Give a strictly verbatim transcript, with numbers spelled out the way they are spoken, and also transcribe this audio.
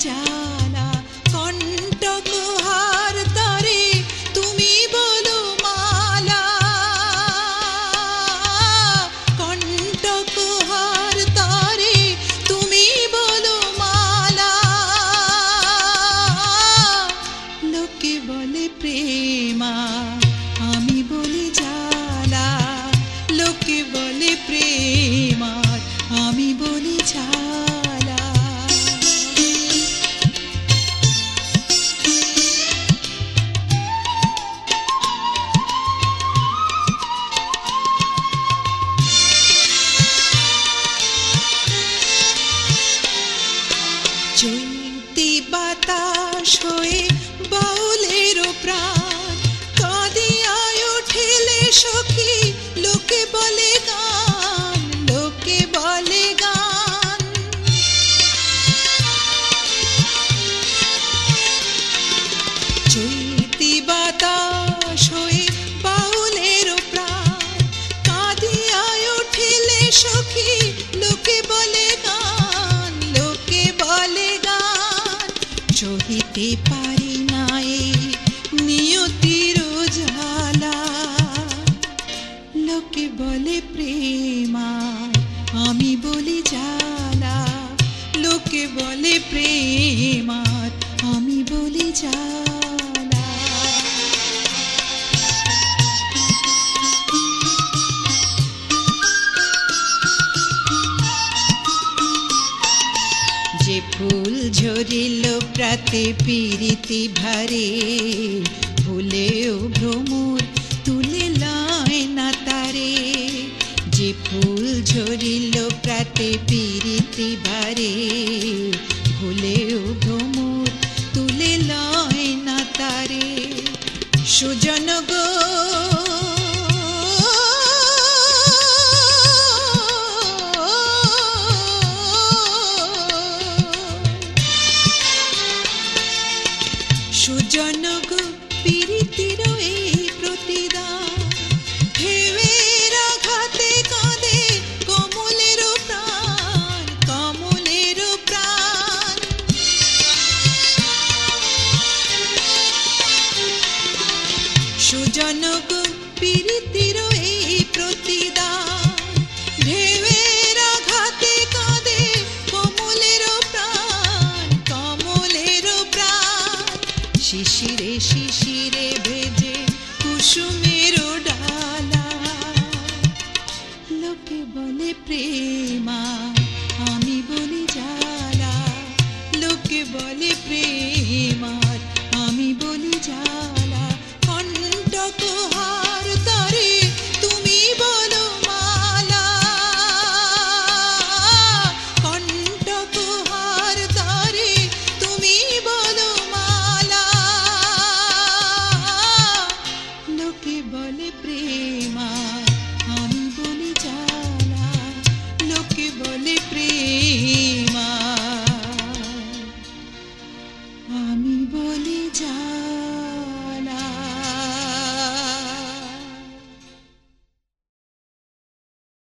জ্বালা কণ্টক হার তরে তুমি বলো মালা কণ্টক হার তরে তুমি বলো মালা লোকে বলে প্রেমা আমি বলি জ্বালা লোকে বলে প্রেমার আমি বলি জ্বালা চৈতি বাতাস হয়ে বাউলের প্রাণ কাঁদিয়ায় উঠিলে সখী লোকে বলে গান লোকে বলে গান চৈতি বাতাস হয়ে বাউলের প্রাণ কাঁদিয়ায় উঠিলে সখী লোকে বলে গান লোকে বলে গান সহিতে পারি না এই নিয়তির জ্বালা লোকে বলে প্রেমা আমি বলি জ্বালা লোকে বলে প্রেমার আমি বলি জ্বালা যে ফুল ঝরিল প্রাতে পীরিতি ভারে ভুলেও ভ্রমর তুলে লয় না তারে যে ফুল ঝরিল প্রাতে পীরিতি ভারে ভুলেও ভ্রমর তুলে লয় না তারে সুজন গো সুজন গো পীরিতির এই প্রতিদান ঢেউয়ের আঘাতে কাঁদে কমলের প্রাণ কমলের প্রাণ সুজন গো পীরিতির এই প্রতিদান ঢেউয়ের আঘাতে কাঁদে কমলের প্রাণ কমলের প্রাণ শিশিরে শিশিরে ভেজে কুসুমের ডালা লোকে বলে প্রেমা আমি বলি জ্বালা লোকে বলে প্রেমার আমি বলি জ্বালা কণ্টক হার তরে তুমি বলো মালা কণ্টক হার তরে তুমি বলো মালা লোকে বলে প্রেমা আমি বলি জ্বালা লোকে বলে প্রেমা আমি বলি জ্বালা।